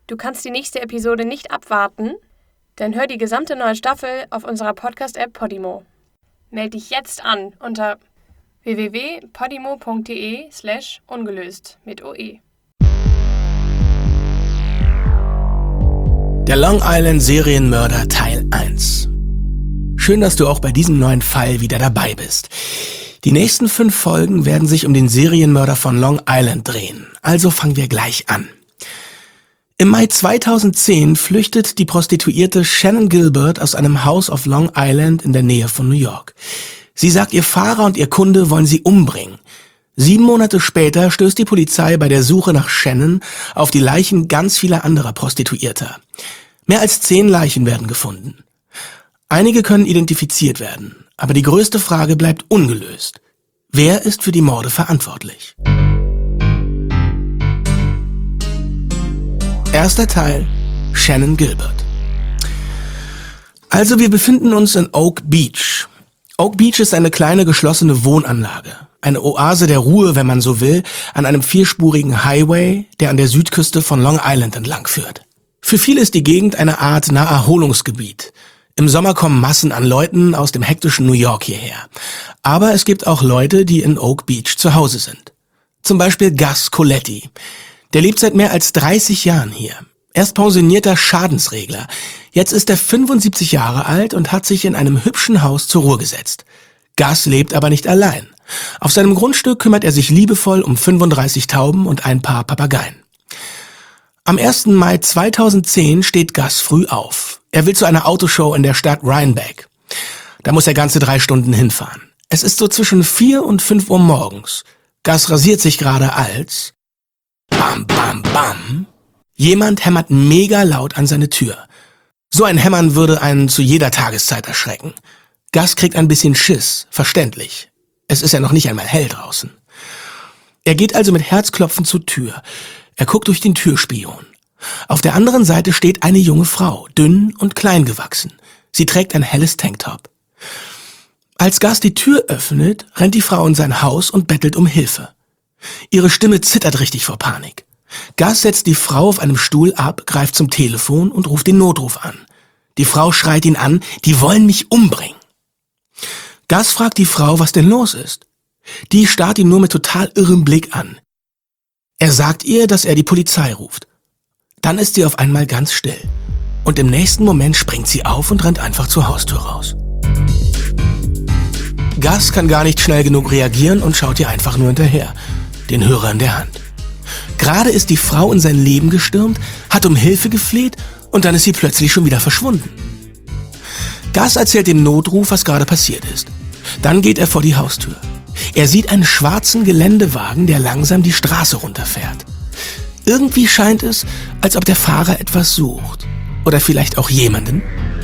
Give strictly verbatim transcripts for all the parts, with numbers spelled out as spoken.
Du kannst die nächste Episode nicht abwarten? Dann hör die gesamte neue Staffel auf unserer Podcast-App Podimo. Meld dich jetzt an unter w w w punkt podimo punkt de slash ungelöst mit O E. Der Long Island Serienmörder Teil eins. Schön, dass du auch bei diesem neuen Fall wieder dabei bist. Die nächsten fünf Folgen werden sich um den Serienmörder von Long Island drehen. Also fangen wir gleich an. Im Mai zweitausendzehn flüchtet die Prostituierte Shannon Gilbert aus einem Haus auf Long Island in der Nähe von New York. Sie sagt, ihr Fahrer und ihr Kunde wollen sie umbringen. Sieben Monate später stößt die Polizei bei der Suche nach Shannon auf die Leichen ganz vieler anderer Prostituierter. Mehr als zehn Leichen werden gefunden. Einige können identifiziert werden, aber die größte Frage bleibt ungelöst. Wer ist für die Morde verantwortlich? Erster Teil: Shannon Gilbert. Also wir befinden uns in Oak Beach. Oak Beach ist eine kleine geschlossene Wohnanlage. Eine Oase der Ruhe, wenn man so will, an einem vierspurigen Highway, der an der Südküste von Long Island entlang führt. Für viele ist die Gegend eine Art Naherholungsgebiet. Im Sommer kommen Massen an Leuten aus dem hektischen New York hierher. Aber es gibt auch Leute, die in Oak Beach zu Hause sind. Zum Beispiel Gus Coletti. Der lebt seit mehr als dreißig Jahren hier. Er ist pensionierter Schadensregler. Jetzt ist er fünfundsiebzig Jahre alt und hat sich in einem hübschen Haus zur Ruhe gesetzt. Gus lebt aber nicht allein. Auf seinem Grundstück kümmert er sich liebevoll um fünfunddreißig Tauben und ein paar Papageien. Am ersten Mai zweitausendzehn steht Gus früh auf. Er will zu einer Autoshow in der Stadt Rhinebeck. Da muss er ganze drei Stunden hinfahren. Es ist so zwischen vier und fünf Uhr morgens. Gus rasiert sich gerade als... Bam, bam, bam. Jemand hämmert mega laut an seine Tür. So ein Hämmern würde einen zu jeder Tageszeit erschrecken. Gus kriegt ein bisschen Schiss, verständlich. Es ist ja noch nicht einmal hell draußen. Er geht also mit Herzklopfen zur Tür. Er guckt durch den Türspion. Auf der anderen Seite steht eine junge Frau, dünn und klein gewachsen. Sie trägt ein helles Tanktop. Als Gus die Tür öffnet, rennt die Frau in sein Haus und bettelt um Hilfe. Ihre Stimme zittert richtig vor Panik. Gus setzt die Frau auf einem Stuhl ab, greift zum Telefon und ruft den Notruf an. Die Frau schreit ihn an, die wollen mich umbringen. Gus fragt die Frau, was denn los ist. Die starrt ihn nur mit total irrem Blick an. Er sagt ihr, dass er die Polizei ruft. Dann ist sie auf einmal ganz still. Und im nächsten Moment springt sie auf und rennt einfach zur Haustür raus. Gus kann gar nicht schnell genug reagieren und schaut ihr einfach nur hinterher, den Hörer in der Hand. Gerade ist die Frau in sein Leben gestürmt, hat um Hilfe gefleht und dann ist sie plötzlich schon wieder verschwunden. Gus erzählt dem Notruf, was gerade passiert ist. Dann geht er vor die Haustür. Er sieht einen schwarzen Geländewagen, der langsam die Straße runterfährt. Irgendwie scheint es, als ob der Fahrer etwas sucht. Oder vielleicht auch jemanden.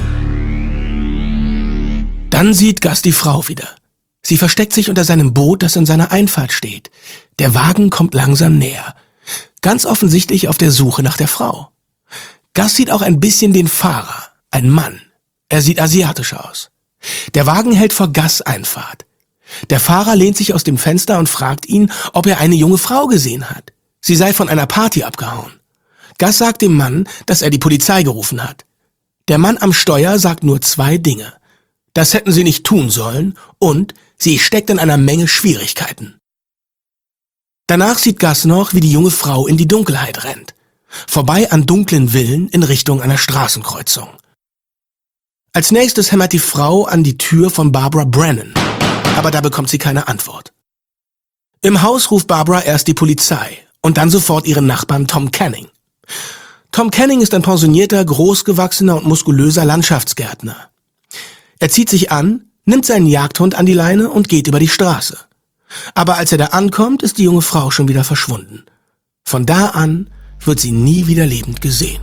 Dann sieht Gus die Frau wieder. Sie versteckt sich unter seinem Boot, das in seiner Einfahrt steht. Der Wagen kommt langsam näher. Ganz offensichtlich auf der Suche nach der Frau. Gus sieht auch ein bisschen den Fahrer, ein Mann. Er sieht asiatisch aus. Der Wagen hält vor Gus' Einfahrt. Der Fahrer lehnt sich aus dem Fenster und fragt ihn, ob er eine junge Frau gesehen hat. Sie sei von einer Party abgehauen. Gus sagt dem Mann, dass er die Polizei gerufen hat. Der Mann am Steuer sagt nur zwei Dinge. Das hätten sie nicht tun sollen und sie steckt in einer Menge Schwierigkeiten. Danach sieht Gus noch, wie die junge Frau in die Dunkelheit rennt. Vorbei an dunklen Villen in Richtung einer Straßenkreuzung. Als nächstes hämmert die Frau an die Tür von Barbara Brennan, aber da bekommt sie keine Antwort. Im Haus ruft Barbara erst die Polizei und dann sofort ihren Nachbarn Tom Canning. Tom Canning ist ein pensionierter, großgewachsener und muskulöser Landschaftsgärtner. Er zieht sich an, nimmt seinen Jagdhund an die Leine und geht über die Straße. Aber als er da ankommt, ist die junge Frau schon wieder verschwunden. Von da an wird sie nie wieder lebend gesehen.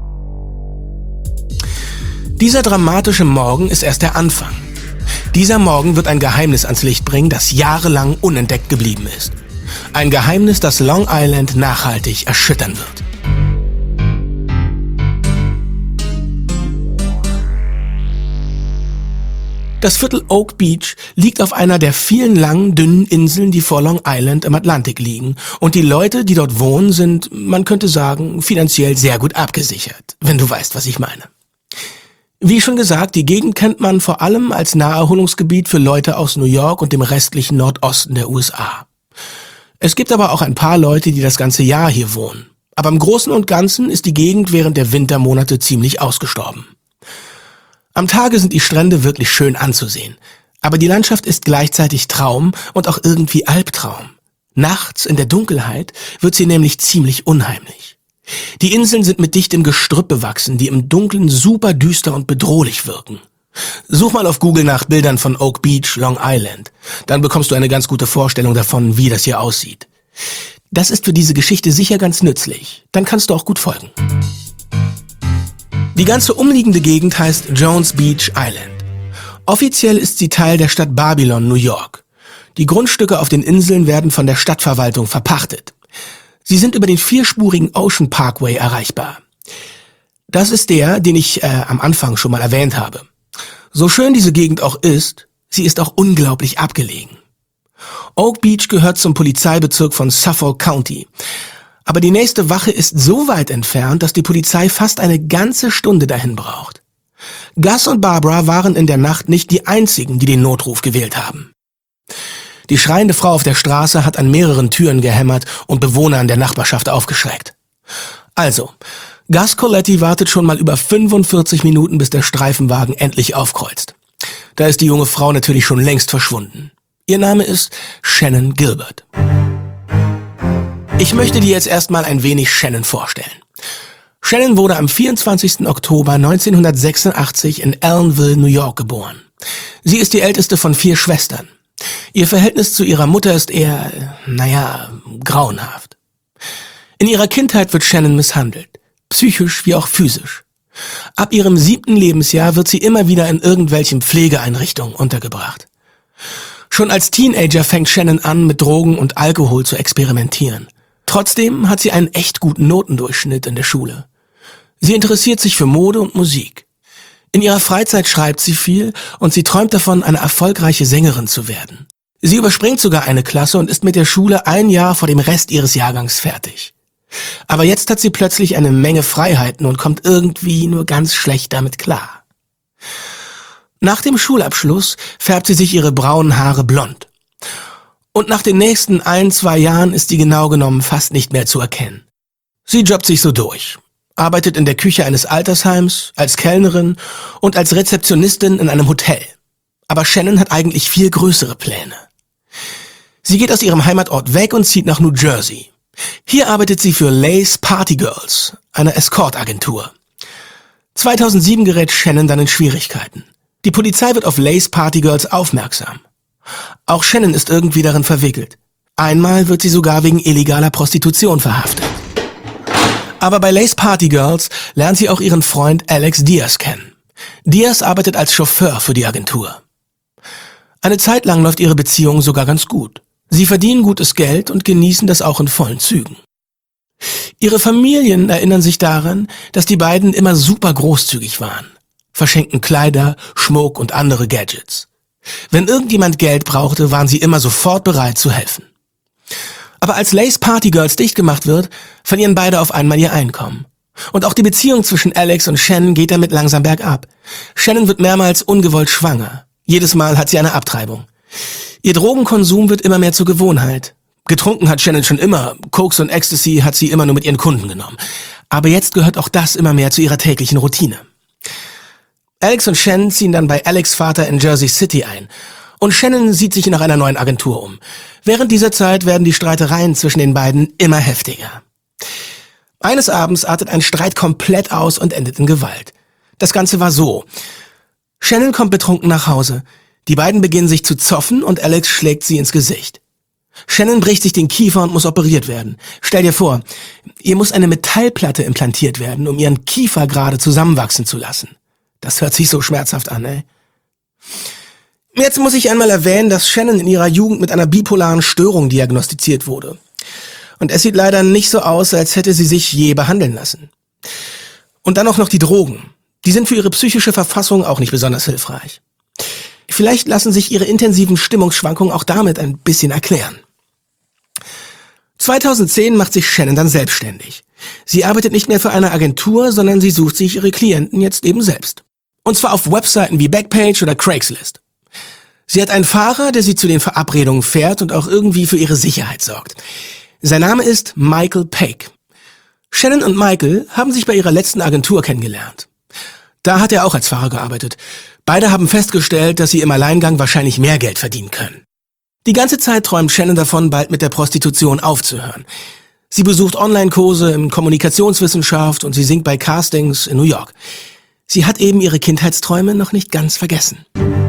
Dieser dramatische Morgen ist erst der Anfang. Dieser Morgen wird ein Geheimnis ans Licht bringen, das jahrelang unentdeckt geblieben ist. Ein Geheimnis, das Long Island nachhaltig erschüttern wird. Das Viertel Oak Beach liegt auf einer der vielen langen, dünnen Inseln, die vor Long Island im Atlantik liegen. Und die Leute, die dort wohnen, sind, man könnte sagen, finanziell sehr gut abgesichert, wenn du weißt, was ich meine. Wie schon gesagt, die Gegend kennt man vor allem als Naherholungsgebiet für Leute aus New York und dem restlichen Nordosten der U S A. Es gibt aber auch ein paar Leute, die das ganze Jahr hier wohnen. Aber im Großen und Ganzen ist die Gegend während der Wintermonate ziemlich ausgestorben. Am Tage sind die Strände wirklich schön anzusehen, aber die Landschaft ist gleichzeitig Traum und auch irgendwie Albtraum. Nachts in der Dunkelheit wird sie nämlich ziemlich unheimlich. Die Inseln sind mit dichtem Gestrüpp bewachsen, die im Dunkeln super düster und bedrohlich wirken. Such mal auf Google nach Bildern von Oak Beach, Long Island. Dann bekommst du eine ganz gute Vorstellung davon, wie das hier aussieht. Das ist für diese Geschichte sicher ganz nützlich. Dann kannst du auch gut folgen. Die ganze umliegende Gegend heißt Jones Beach Island. Offiziell ist sie Teil der Stadt Babylon, New York. Die Grundstücke auf den Inseln werden von der Stadtverwaltung verpachtet. Sie sind über den vierspurigen Ocean Parkway erreichbar. Das ist der, den ich äh, am Anfang schon mal erwähnt habe. So schön diese Gegend auch ist, sie ist auch unglaublich abgelegen. Oak Beach gehört zum Polizeibezirk von Suffolk County. Aber die nächste Wache ist so weit entfernt, dass die Polizei fast eine ganze Stunde dahin braucht. Gus und Barbara waren in der Nacht nicht die einzigen, die den Notruf gewählt haben. Die schreiende Frau auf der Straße hat an mehreren Türen gehämmert und Bewohner in der Nachbarschaft aufgeschreckt. Also, Gus Coletti wartet schon mal über fünfundvierzig Minuten, bis der Streifenwagen endlich aufkreuzt. Da ist die junge Frau natürlich schon längst verschwunden. Ihr Name ist Shannon Gilbert. Ich möchte dir jetzt erstmal ein wenig Shannon vorstellen. Shannon wurde am vierundzwanzigsten Oktober neunzehnhundertsechsundachtzig in Ellenville, New York geboren. Sie ist die älteste von vier Schwestern. Ihr Verhältnis zu ihrer Mutter ist eher, naja, grauenhaft. In ihrer Kindheit wird Shannon misshandelt, psychisch wie auch physisch. Ab ihrem siebten Lebensjahr wird sie immer wieder in irgendwelchen Pflegeeinrichtungen untergebracht. Schon als Teenager fängt Shannon an, mit Drogen und Alkohol zu experimentieren. Trotzdem hat sie einen echt guten Notendurchschnitt in der Schule. Sie interessiert sich für Mode und Musik. In ihrer Freizeit schreibt sie viel und sie träumt davon, eine erfolgreiche Sängerin zu werden. Sie überspringt sogar eine Klasse und ist mit der Schule ein Jahr vor dem Rest ihres Jahrgangs fertig. Aber jetzt hat sie plötzlich eine Menge Freiheiten und kommt irgendwie nur ganz schlecht damit klar. Nach dem Schulabschluss färbt sie sich ihre braunen Haare blond. Und nach den nächsten ein, zwei Jahren ist sie genau genommen fast nicht mehr zu erkennen. Sie jobbt sich so durch, arbeitet in der Küche eines Altersheims, als Kellnerin und als Rezeptionistin in einem Hotel. Aber Shannon hat eigentlich viel größere Pläne. Sie geht aus ihrem Heimatort weg und zieht nach New Jersey. Hier arbeitet sie für Lace Party Girls, einer Escort-Agentur. zweitausendsieben gerät Shannon dann in Schwierigkeiten. Die Polizei wird auf Lace Party Girls aufmerksam. Auch Shannon ist irgendwie darin verwickelt. Einmal wird sie sogar wegen illegaler Prostitution verhaftet. Aber bei Lace Party Girls lernt sie auch ihren Freund Alex Diaz kennen. Diaz arbeitet als Chauffeur für die Agentur. Eine Zeit lang läuft ihre Beziehung sogar ganz gut. Sie verdienen gutes Geld und genießen das auch in vollen Zügen. Ihre Familien erinnern sich daran, dass die beiden immer super großzügig waren. Verschenken Kleider, Schmuck und andere Gadgets. Wenn irgendjemand Geld brauchte, waren sie immer sofort bereit zu helfen. Aber als Lace Party Girls dicht gemacht wird, verlieren beide auf einmal ihr Einkommen. Und auch die Beziehung zwischen Alex und Shannon geht damit langsam bergab. Shannon wird mehrmals ungewollt schwanger. Jedes Mal hat sie eine Abtreibung. Ihr Drogenkonsum wird immer mehr zur Gewohnheit. Getrunken hat Shannon schon immer, Koks und Ecstasy hat sie immer nur mit ihren Kunden genommen. Aber jetzt gehört auch das immer mehr zu ihrer täglichen Routine. Alex und Shannon ziehen dann bei Alex' Vater in Jersey City ein. Und Shannon sieht sich nach einer neuen Agentur um. Während dieser Zeit werden die Streitereien zwischen den beiden immer heftiger. Eines Abends artet ein Streit komplett aus und endet in Gewalt. Das Ganze war so. Shannon kommt betrunken nach Hause. Die beiden beginnen sich zu zoffen und Alex schlägt sie ins Gesicht. Shannon bricht sich den Kiefer und muss operiert werden. Stell dir vor, ihr muss eine Metallplatte implantiert werden, um ihren Kiefer gerade zusammenwachsen zu lassen. Das hört sich so schmerzhaft an, ey. Jetzt muss ich einmal erwähnen, dass Shannon in ihrer Jugend mit einer bipolaren Störung diagnostiziert wurde. Und es sieht leider nicht so aus, als hätte sie sich je behandeln lassen. Und dann auch noch die Drogen. Die sind für ihre psychische Verfassung auch nicht besonders hilfreich. Vielleicht lassen sich ihre intensiven Stimmungsschwankungen auch damit ein bisschen erklären. zweitausendzehn macht sich Shannon dann selbstständig. Sie arbeitet nicht mehr für eine Agentur, sondern sie sucht sich ihre Klienten jetzt eben selbst. Und zwar auf Webseiten wie Backpage oder Craigslist. Sie hat einen Fahrer, der sie zu den Verabredungen fährt und auch irgendwie für ihre Sicherheit sorgt. Sein Name ist Michael Paik. Shannon und Michael haben sich bei ihrer letzten Agentur kennengelernt. Da hat er auch als Fahrer gearbeitet. Beide haben festgestellt, dass sie im Alleingang wahrscheinlich mehr Geld verdienen können. Die ganze Zeit träumt Shannon davon, bald mit der Prostitution aufzuhören. Sie besucht Online-Kurse in Kommunikationswissenschaft und sie singt bei Castings in New York. Sie hat eben ihre Kindheitsträume noch nicht ganz vergessen.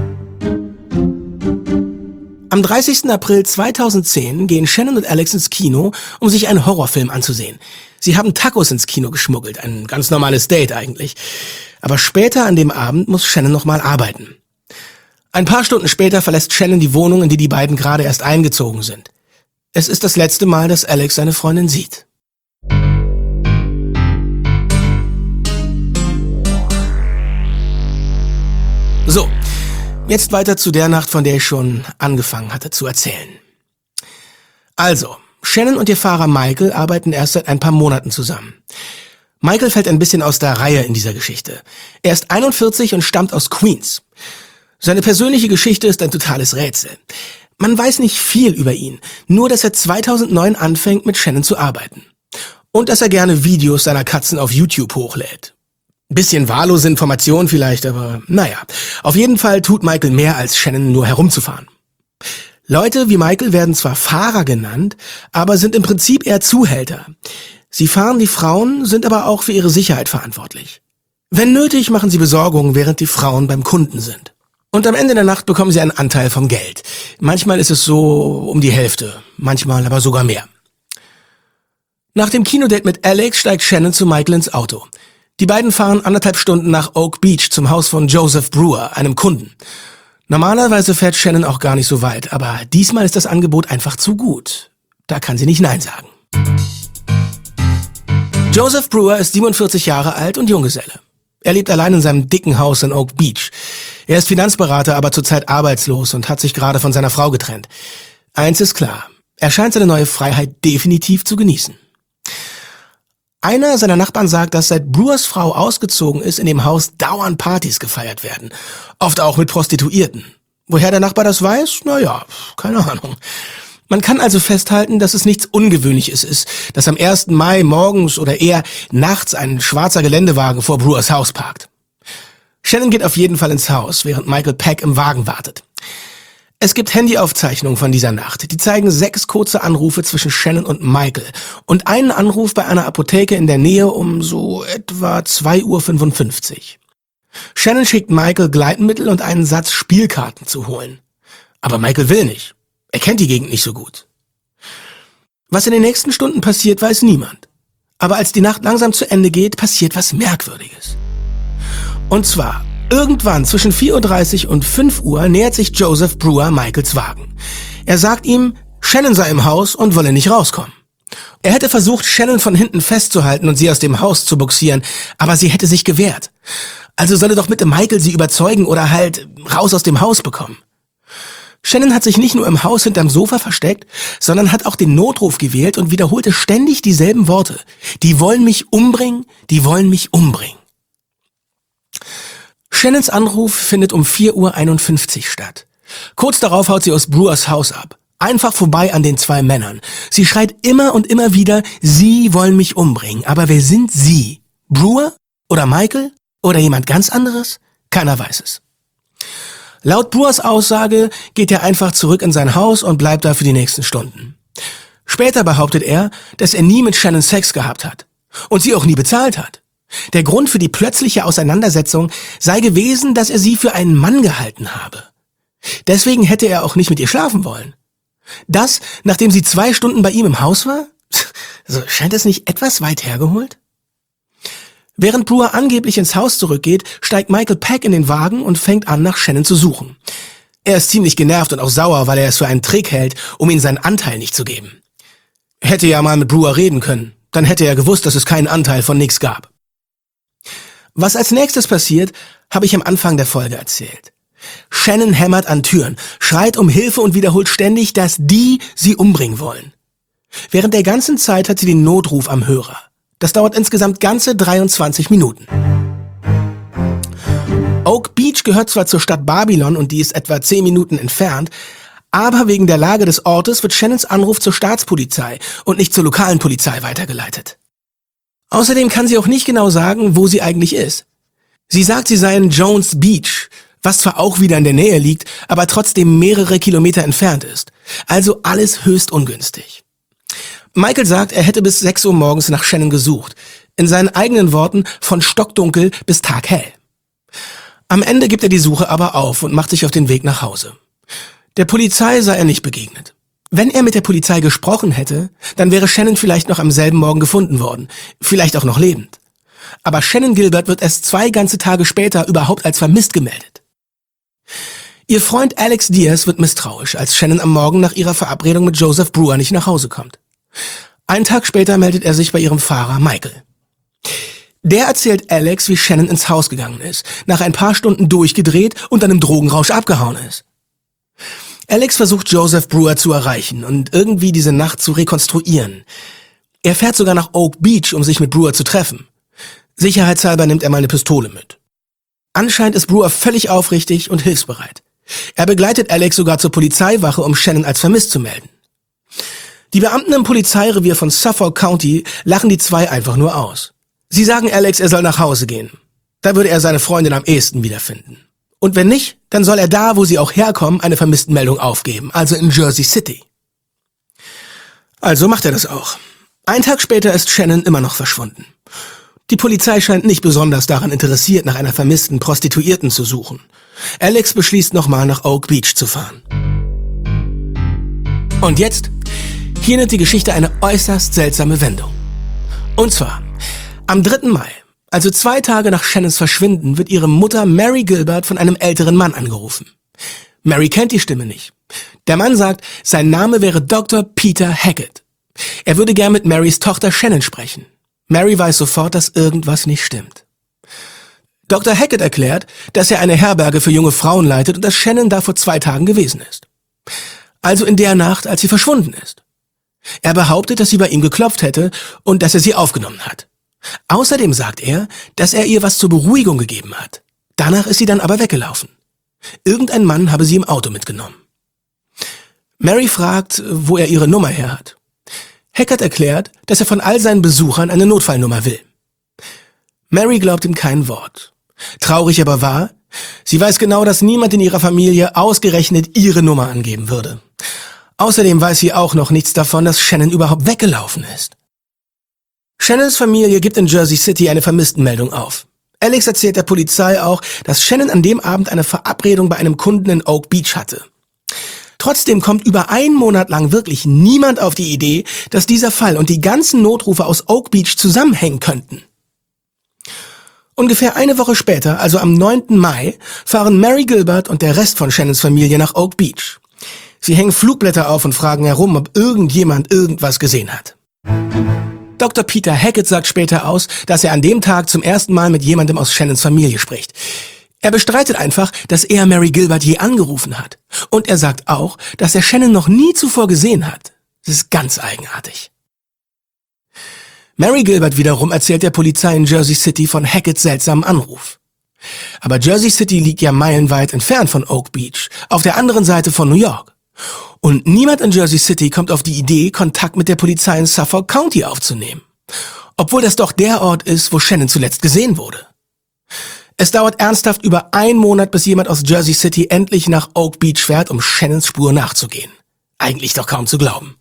Am dreißigsten April zweitausendzehn gehen Shannon und Alex ins Kino, um sich einen Horrorfilm anzusehen. Sie haben Tacos ins Kino geschmuggelt, ein ganz normales Date eigentlich. Aber später an dem Abend muss Shannon nochmal arbeiten. Ein paar Stunden später verlässt Shannon die Wohnung, in die die beiden gerade erst eingezogen sind. Es ist das letzte Mal, dass Alex seine Freundin sieht. So, jetzt weiter zu der Nacht, von der ich schon angefangen hatte zu erzählen. Also, Shannon und ihr Fahrer Michael arbeiten erst seit ein paar Monaten zusammen. Michael fällt ein bisschen aus der Reihe in dieser Geschichte. Er ist einundvierzig und stammt aus Queens. Seine persönliche Geschichte ist ein totales Rätsel. Man weiß nicht viel über ihn, nur dass er zweitausendneun anfängt, mit Shannon zu arbeiten. Und dass er gerne Videos seiner Katzen auf YouTube hochlädt. Bisschen wahllose Informationen vielleicht, aber naja. Auf jeden Fall tut Michael mehr, als Shannon nur herumzufahren. Leute wie Michael werden zwar Fahrer genannt, aber sind im Prinzip eher Zuhälter. Sie fahren die Frauen, sind aber auch für ihre Sicherheit verantwortlich. Wenn nötig, machen sie Besorgungen, während die Frauen beim Kunden sind. Und am Ende der Nacht bekommen sie einen Anteil vom Geld. Manchmal ist es so um die Hälfte, manchmal aber sogar mehr. Nach dem Kinodate mit Alex steigt Shannon zu Michael ins Auto. Die beiden fahren anderthalb Stunden nach Oak Beach zum Haus von Joseph Brewer, einem Kunden. Normalerweise fährt Shannon auch gar nicht so weit, aber diesmal ist das Angebot einfach zu gut. Da kann sie nicht Nein sagen. Joseph Brewer ist siebenundvierzig Jahre alt und Junggeselle. Er lebt allein in seinem dicken Haus in Oak Beach. Er ist Finanzberater, aber zurzeit arbeitslos und hat sich gerade von seiner Frau getrennt. Eins ist klar, er scheint seine neue Freiheit definitiv zu genießen. Einer seiner Nachbarn sagt, dass seit Brewers Frau ausgezogen ist, in dem Haus dauernd Partys gefeiert werden. Oft auch mit Prostituierten. Woher der Nachbar das weiß? Naja, keine Ahnung. Man kann also festhalten, dass es nichts Ungewöhnliches ist, dass am ersten Mai morgens oder eher nachts ein schwarzer Geländewagen vor Brewers Haus parkt. Shannon geht auf jeden Fall ins Haus, während Michael Paik im Wagen wartet. Es gibt Handyaufzeichnungen von dieser Nacht. Die zeigen sechs kurze Anrufe zwischen Shannon und Michael und einen Anruf bei einer Apotheke in der Nähe um so etwa zwei Uhr fünfundfünfzig. Shannon schickt Michael Gleitmittel und einen Satz Spielkarten zu holen. Aber Michael will nicht. Er kennt die Gegend nicht so gut. Was in den nächsten Stunden passiert, weiß niemand. Aber als die Nacht langsam zu Ende geht, passiert was Merkwürdiges. Und zwar, irgendwann zwischen vier Uhr dreißig und fünf Uhr nähert sich Joseph Brewer Michaels Wagen. Er sagt ihm, Shannon sei im Haus und wolle nicht rauskommen. Er hätte versucht, Shannon von hinten festzuhalten und sie aus dem Haus zu bugsieren, aber sie hätte sich gewehrt. Also solle doch bitte Michael sie überzeugen oder halt raus aus dem Haus bekommen. Shannon hat sich nicht nur im Haus hinterm Sofa versteckt, sondern hat auch den Notruf gewählt und wiederholte ständig dieselben Worte. Die wollen mich umbringen, die wollen mich umbringen. Shannons Anruf findet um vier Uhr einundfünfzig statt. Kurz darauf haut sie aus Brewers Haus ab. Einfach vorbei an den zwei Männern. Sie schreit immer und immer wieder, sie wollen mich umbringen. Aber wer sind sie? Brewer? Oder Michael? Oder jemand ganz anderes? Keiner weiß es. Laut Brewers Aussage geht er einfach zurück in sein Haus und bleibt da für die nächsten Stunden. Später behauptet er, dass er nie mit Shannon Sex gehabt hat. Und sie auch nie bezahlt hat. Der Grund für die plötzliche Auseinandersetzung sei gewesen, dass er sie für einen Mann gehalten habe. Deswegen hätte er auch nicht mit ihr schlafen wollen. Das, nachdem sie zwei Stunden bei ihm im Haus war? Also, scheint es nicht etwas weit hergeholt? Während Brewer angeblich ins Haus zurückgeht, steigt Michael Paik in den Wagen und fängt an, nach Shannon zu suchen. Er ist ziemlich genervt und auch sauer, weil er es für einen Trick hält, um ihm seinen Anteil nicht zu geben. Er hätte ja mal mit Brewer reden können. Dann hätte er gewusst, dass es keinen Anteil von nix gab. Was als nächstes passiert, habe ich am Anfang der Folge erzählt. Shannon hämmert an Türen, schreit um Hilfe und wiederholt ständig, dass die sie umbringen wollen. Während der ganzen Zeit hat sie den Notruf am Hörer. Das dauert insgesamt ganze dreiundzwanzig Minuten. Oak Beach gehört zwar zur Stadt Babylon und die ist etwa zehn Minuten entfernt, aber wegen der Lage des Ortes wird Shannons Anruf zur Staatspolizei und nicht zur lokalen Polizei weitergeleitet. Außerdem kann sie auch nicht genau sagen, wo sie eigentlich ist. Sie sagt, sie sei in Jones Beach, was zwar auch wieder in der Nähe liegt, aber trotzdem mehrere Kilometer entfernt ist. Also alles höchst ungünstig. Michael sagt, er hätte bis sechs Uhr morgens nach Shannon gesucht. In seinen eigenen Worten von stockdunkel bis taghell. Am Ende gibt er die Suche aber auf und macht sich auf den Weg nach Hause. Der Polizei sei er nicht begegnet. Wenn er mit der Polizei gesprochen hätte, dann wäre Shannon vielleicht noch am selben Morgen gefunden worden. Vielleicht auch noch lebend. Aber Shannon Gilbert wird erst zwei ganze Tage später überhaupt als vermisst gemeldet. Ihr Freund Alex Diaz wird misstrauisch, als Shannon am Morgen nach ihrer Verabredung mit Joseph Brewer nicht nach Hause kommt. Einen Tag später meldet er sich bei ihrem Fahrer Michael. Der erzählt Alex, wie Shannon ins Haus gegangen ist, nach ein paar Stunden durchgedreht und dann im Drogenrausch abgehauen ist. Alex versucht Joseph Brewer zu erreichen und irgendwie diese Nacht zu rekonstruieren. Er fährt sogar nach Oak Beach, um sich mit Brewer zu treffen. Sicherheitshalber nimmt er mal eine Pistole mit. Anscheinend ist Brewer völlig aufrichtig und hilfsbereit. Er begleitet Alex sogar zur Polizeiwache, um Shannon als vermisst zu melden. Die Beamten im Polizeirevier von Suffolk County lachen die zwei einfach nur aus. Sie sagen Alex, er soll nach Hause gehen. Da würde er seine Freundin am ehesten wiederfinden. Und wenn nicht, dann soll er da, wo sie auch herkommen, eine Vermisstenmeldung aufgeben, also in Jersey City. Also macht er das auch. Einen Tag später ist Shannon immer noch verschwunden. Die Polizei scheint nicht besonders daran interessiert, nach einer vermissten Prostituierten zu suchen. Alex beschließt nochmal nach Oak Beach zu fahren. Und jetzt? Hier nimmt die Geschichte eine äußerst seltsame Wendung. Und zwar, am dritten Mai, also zwei Tage nach Shannons Verschwinden, wird ihre Mutter Mary Gilbert von einem älteren Mann angerufen. Mary kennt die Stimme nicht. Der Mann sagt, sein Name wäre Doktor Peter Hackett. Er würde gern mit Marys Tochter Shannon sprechen. Mary weiß sofort, dass irgendwas nicht stimmt. Doktor Hackett erklärt, dass er eine Herberge für junge Frauen leitet und dass Shannon da vor zwei Tagen gewesen ist. Also in der Nacht, als sie verschwunden ist. Er behauptet, dass sie bei ihm geklopft hätte und dass er sie aufgenommen hat. Außerdem sagt er, dass er ihr was zur Beruhigung gegeben hat. Danach ist sie dann aber weggelaufen. Irgendein Mann habe sie im Auto mitgenommen. Mary fragt, wo er ihre Nummer her hat. Hackett erklärt, dass er von all seinen Besuchern eine Notfallnummer will. Mary glaubt ihm kein Wort. Traurig aber wahr, sie weiß genau, dass niemand in ihrer Familie ausgerechnet ihre Nummer angeben würde. Außerdem weiß sie auch noch nichts davon, dass Shannon überhaupt weggelaufen ist. Shannons Familie gibt in Jersey City eine Vermisstenmeldung auf. Alex erzählt der Polizei auch, dass Shannon an dem Abend eine Verabredung bei einem Kunden in Oak Beach hatte. Trotzdem kommt über einen Monat lang wirklich niemand auf die Idee, dass dieser Fall und die ganzen Notrufe aus Oak Beach zusammenhängen könnten. Ungefähr eine Woche später, also am neunten Mai, fahren Mary Gilbert und der Rest von Shannons Familie nach Oak Beach. Sie hängen Flugblätter auf und fragen herum, ob irgendjemand irgendwas gesehen hat. Doktor Peter Hackett sagt später aus, dass er an dem Tag zum ersten Mal mit jemandem aus Shannons Familie spricht. Er bestreitet einfach, dass er Mary Gilbert je angerufen hat. Und er sagt auch, dass er Shannon noch nie zuvor gesehen hat. Das ist ganz eigenartig. Mary Gilbert wiederum erzählt der Polizei in Jersey City von Hacketts seltsamen Anruf. Aber Jersey City liegt ja meilenweit entfernt von Oak Beach, auf der anderen Seite von New York. Und niemand in Jersey City kommt auf die Idee, Kontakt mit der Polizei in Suffolk County aufzunehmen. Obwohl das doch der Ort ist, wo Shannon zuletzt gesehen wurde. Es dauert ernsthaft über einen Monat, bis jemand aus Jersey City endlich nach Oak Beach fährt, um Shannons Spur nachzugehen. Eigentlich doch kaum zu glauben.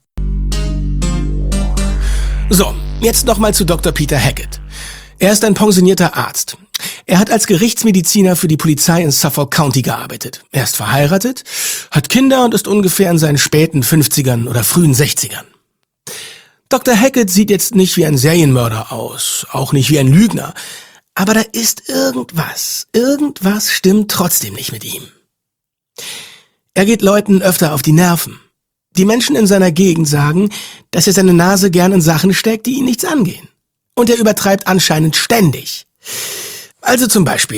So, jetzt nochmal zu Doktor Peter Hackett. Er ist ein pensionierter Arzt. Er hat als Gerichtsmediziner für die Polizei in Suffolk County gearbeitet. Er ist verheiratet, hat Kinder und ist ungefähr in seinen späten fünfzigern oder frühen sechzigern. Doktor Hackett sieht jetzt nicht wie ein Serienmörder aus, auch nicht wie ein Lügner. Aber da ist irgendwas, irgendwas stimmt trotzdem nicht mit ihm. Er geht Leuten öfter auf die Nerven. Die Menschen in seiner Gegend sagen, dass er seine Nase gern in Sachen steckt, die ihn nichts angehen. Und er übertreibt anscheinend ständig. Also zum Beispiel,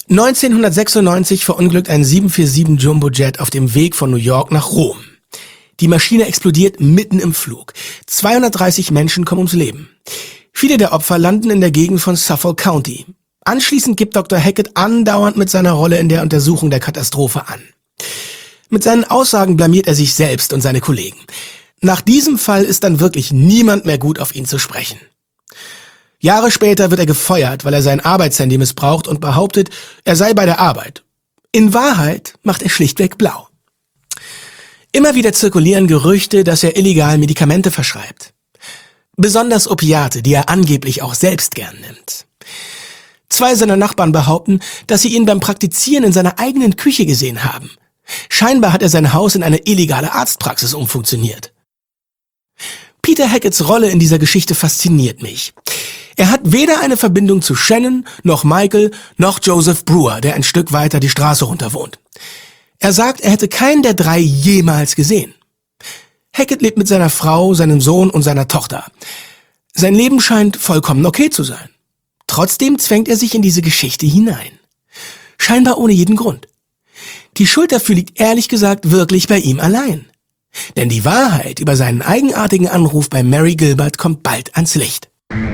neunzehnhundertsechsundneunzig verunglückt ein sieben vier sieben Jumbojet auf dem Weg von New York nach Rom. Die Maschine explodiert mitten im Flug. zweihundertdreißig Menschen kommen ums Leben. Viele der Opfer landen in der Gegend von Suffolk County. Anschließend gibt Doktor Hackett andauernd mit seiner Rolle in der Untersuchung der Katastrophe an. Mit seinen Aussagen blamiert er sich selbst und seine Kollegen. Nach diesem Fall ist dann wirklich niemand mehr gut auf ihn zu sprechen. Jahre später wird er gefeuert, weil er sein Arbeitshandy missbraucht und behauptet, er sei bei der Arbeit. In Wahrheit macht er schlichtweg blau. Immer wieder zirkulieren Gerüchte, dass er illegal Medikamente verschreibt. Besonders Opiate, die er angeblich auch selbst gern nimmt. Zwei seiner Nachbarn behaupten, dass sie ihn beim Praktizieren in seiner eigenen Küche gesehen haben. Scheinbar hat er sein Haus in eine illegale Arztpraxis umfunktioniert. Peter Hacketts Rolle in dieser Geschichte fasziniert mich. Er hat weder eine Verbindung zu Shannon, noch Michael, noch Joseph Brewer, der ein Stück weiter die Straße runter wohnt. Er sagt, er hätte keinen der drei jemals gesehen. Hackett lebt mit seiner Frau, seinem Sohn und seiner Tochter. Sein Leben scheint vollkommen okay zu sein. Trotzdem zwängt er sich in diese Geschichte hinein. Scheinbar ohne jeden Grund. Die Schuld dafür liegt ehrlich gesagt wirklich bei ihm allein. Denn die Wahrheit über seinen eigenartigen Anruf bei Mary Gilbert kommt bald ans Licht.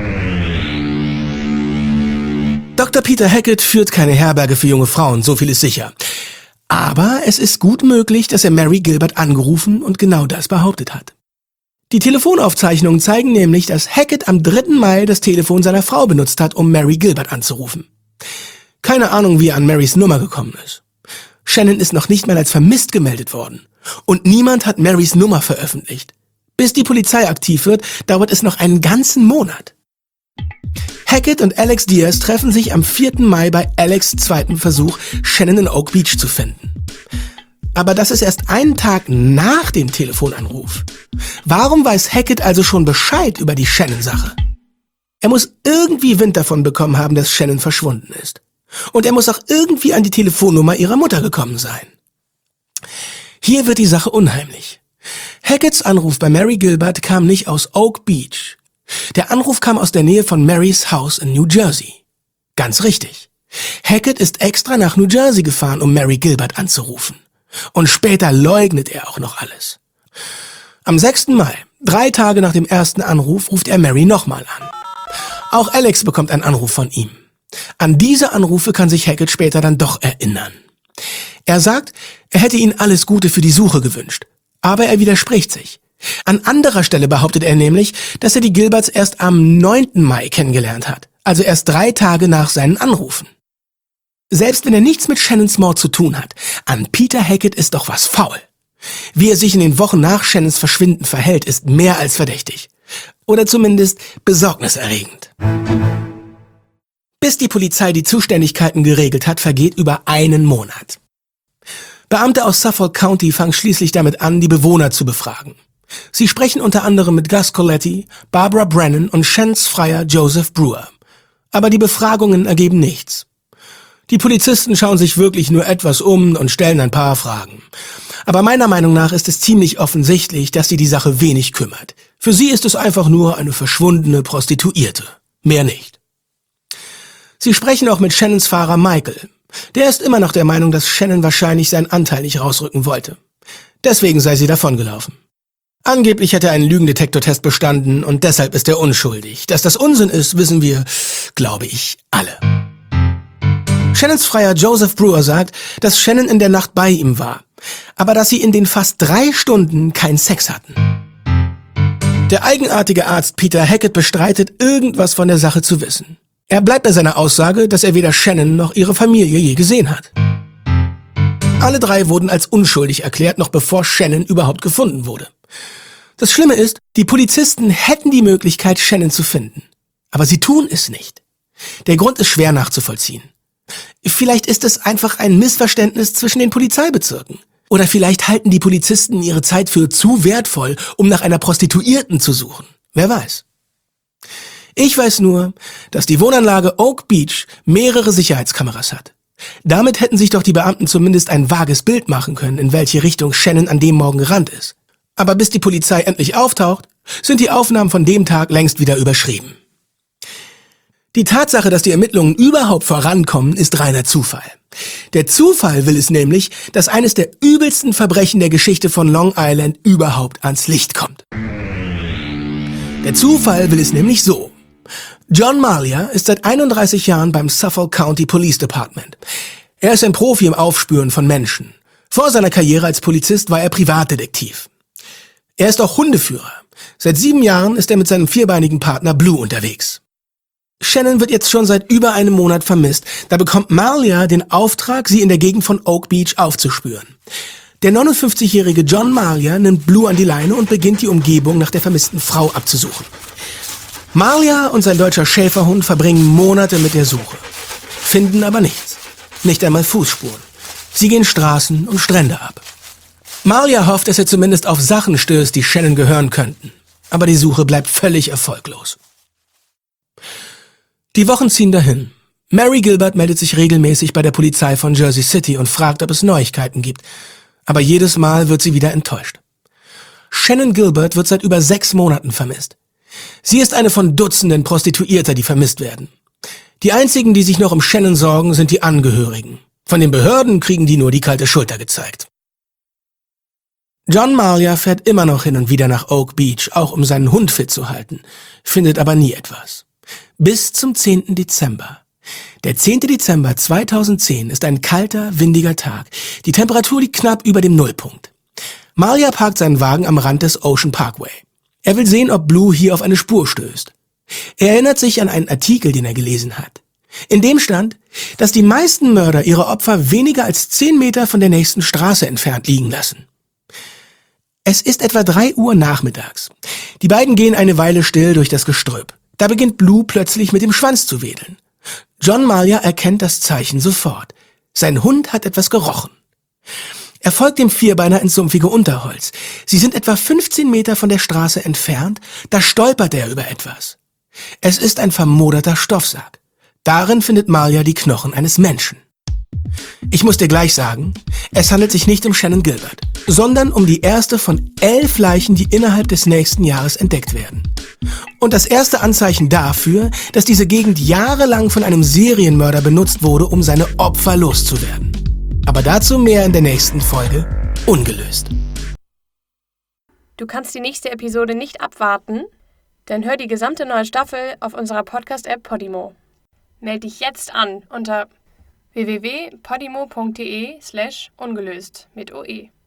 Doktor Peter Hackett führt keine Herberge für junge Frauen, so viel ist sicher. Aber es ist gut möglich, dass er Mary Gilbert angerufen und genau das behauptet hat. Die Telefonaufzeichnungen zeigen nämlich, dass Hackett am dritten Mai das Telefon seiner Frau benutzt hat, um Mary Gilbert anzurufen. Keine Ahnung, wie er an Marys Nummer gekommen ist. Shannon ist noch nicht mal als vermisst gemeldet worden. Und niemand hat Marys Nummer veröffentlicht. Bis die Polizei aktiv wird, dauert es noch einen ganzen Monat. Hackett und Alex Diaz treffen sich am vierten Mai bei Alex' zweiten Versuch, Shannon in Oak Beach zu finden. Aber das ist erst einen Tag nach dem Telefonanruf. Warum weiß Hackett also schon Bescheid über die Shannon-Sache? Er muss irgendwie Wind davon bekommen haben, dass Shannon verschwunden ist. Und er muss auch irgendwie an die Telefonnummer ihrer Mutter gekommen sein. Hier wird die Sache unheimlich. Hacketts Anruf bei Mary Gilbert kam nicht aus Oak Beach. Der Anruf kam aus der Nähe von Marys Haus in New Jersey. Ganz richtig. Hackett ist extra nach New Jersey gefahren, um Mary Gilbert anzurufen. Und später leugnet er auch noch alles. Am sechsten Mai, drei Tage nach dem ersten Anruf, ruft er Mary nochmal an. Auch Alex bekommt einen Anruf von ihm. An diese Anrufe kann sich Hackett später dann doch erinnern. Er sagt, er hätte ihnen alles Gute für die Suche gewünscht. Aber er widerspricht sich. An anderer Stelle behauptet er nämlich, dass er die Gilberts erst am neunten Mai kennengelernt hat. Also erst drei Tage nach seinen Anrufen. Selbst wenn er nichts mit Shannons Mord zu tun hat, an Peter Hackett ist doch was faul. Wie er sich in den Wochen nach Shannons Verschwinden verhält, ist mehr als verdächtig. Oder zumindest besorgniserregend. Bis die Polizei die Zuständigkeiten geregelt hat, vergeht über einen Monat. Beamte aus Suffolk County fangen schließlich damit an, die Bewohner zu befragen. Sie sprechen unter anderem mit Gus Coletti, Barbara Brennan und Shannons Freier Joseph Brewer. Aber die Befragungen ergeben nichts. Die Polizisten schauen sich wirklich nur etwas um und stellen ein paar Fragen. Aber meiner Meinung nach ist es ziemlich offensichtlich, dass sie die Sache wenig kümmert. Für sie ist es einfach nur eine verschwundene Prostituierte. Mehr nicht. Sie sprechen auch mit Shannons Fahrer Michael. Der ist immer noch der Meinung, dass Shannon wahrscheinlich seinen Anteil nicht rausrücken wollte. Deswegen sei sie davongelaufen. Angeblich hätte er einen Lügendetektortest bestanden und deshalb ist er unschuldig. Dass das Unsinn ist, wissen wir, glaube ich, alle. Shannons Freier Joseph Brewer sagt, dass Shannon in der Nacht bei ihm war, aber dass sie in den fast drei Stunden keinen Sex hatten. Der eigenartige Arzt Peter Hackett bestreitet, irgendwas von der Sache zu wissen. Er bleibt bei seiner Aussage, dass er weder Shannon noch ihre Familie je gesehen hat. Alle drei wurden als unschuldig erklärt, noch bevor Shannon überhaupt gefunden wurde. Das Schlimme ist, die Polizisten hätten die Möglichkeit, Shannon zu finden. Aber sie tun es nicht. Der Grund ist schwer nachzuvollziehen. Vielleicht ist es einfach ein Missverständnis zwischen den Polizeibezirken. Oder vielleicht halten die Polizisten ihre Zeit für zu wertvoll, um nach einer Prostituierten zu suchen. Wer weiß. Ich weiß nur, dass die Wohnanlage Oak Beach mehrere Sicherheitskameras hat. Damit hätten sich doch die Beamten zumindest ein vages Bild machen können, in welche Richtung Shannon an dem Morgen gerannt ist. Aber bis die Polizei endlich auftaucht, sind die Aufnahmen von dem Tag längst wieder überschrieben. Die Tatsache, dass die Ermittlungen überhaupt vorankommen, ist reiner Zufall. Der Zufall will es nämlich, dass eines der übelsten Verbrechen der Geschichte von Long Island überhaupt ans Licht kommt. Der Zufall will es nämlich so. John Malia ist seit einunddreißig Jahren beim Suffolk County Police Department. Er ist ein Profi im Aufspüren von Menschen. Vor seiner Karriere als Polizist war er Privatdetektiv. Er ist auch Hundeführer. Seit sieben Jahren ist er mit seinem vierbeinigen Partner Blue unterwegs. Shannon wird jetzt schon seit über einem Monat vermisst. Da bekommt Malia den Auftrag, sie in der Gegend von Oak Beach aufzuspüren. Der neunundfünfzigjährige John Malia nimmt Blue an die Leine und beginnt die Umgebung nach der vermissten Frau abzusuchen. Malia und sein deutscher Schäferhund verbringen Monate mit der Suche, finden aber nichts, nicht einmal Fußspuren. Sie gehen Straßen und Strände ab. Malia hofft, dass er zumindest auf Sachen stößt, die Shannon gehören könnten, aber die Suche bleibt völlig erfolglos. Die Wochen ziehen dahin. Mary Gilbert meldet sich regelmäßig bei der Polizei von Jersey City und fragt, ob es Neuigkeiten gibt. Aber jedes Mal wird sie wieder enttäuscht. Shannon Gilbert wird seit über sechs Monaten vermisst. Sie ist eine von Dutzenden Prostituierter, die vermisst werden. Die einzigen, die sich noch um Shannon sorgen, sind die Angehörigen. Von den Behörden kriegen die nur die kalte Schulter gezeigt. John Malia fährt immer noch hin und wieder nach Oak Beach, auch um seinen Hund fit zu halten, findet aber nie etwas. Bis zum zehnten Dezember. Der zehnte Dezember zweitausendzehn ist ein kalter, windiger Tag. Die Temperatur liegt knapp über dem Nullpunkt. Malia parkt seinen Wagen am Rand des Ocean Parkway. Er will sehen, ob Blue hier auf eine Spur stößt. Er erinnert sich an einen Artikel, den er gelesen hat. In dem stand, dass die meisten Mörder ihre Opfer weniger als zehn Meter von der nächsten Straße entfernt liegen lassen. Es ist etwa drei Uhr nachmittags. Die beiden gehen eine Weile still durch das Gestrüpp. Da beginnt Blue plötzlich mit dem Schwanz zu wedeln. John Malia erkennt das Zeichen sofort. Sein Hund hat etwas gerochen. Er folgt dem Vierbeiner ins sumpfige Unterholz. Sie sind etwa fünfzehn Meter von der Straße entfernt, da stolpert er über etwas. Es ist ein vermoderter Stoffsack. Darin findet Malia die Knochen eines Menschen. Ich muss dir gleich sagen, es handelt sich nicht um Shannon Gilbert, sondern um die erste von elf Leichen, die innerhalb des nächsten Jahres entdeckt werden. Und das erste Anzeichen dafür, dass diese Gegend jahrelang von einem Serienmörder benutzt wurde, um seine Opfer loszuwerden. Aber dazu mehr in der nächsten Folge Ungelöst. Du kannst die nächste Episode nicht abwarten? Dann hör die gesamte neue Staffel auf unserer Podcast-App Podimo. Meld dich jetzt an unter w w w punkt podimo punkt de slash ungelöst mit O E.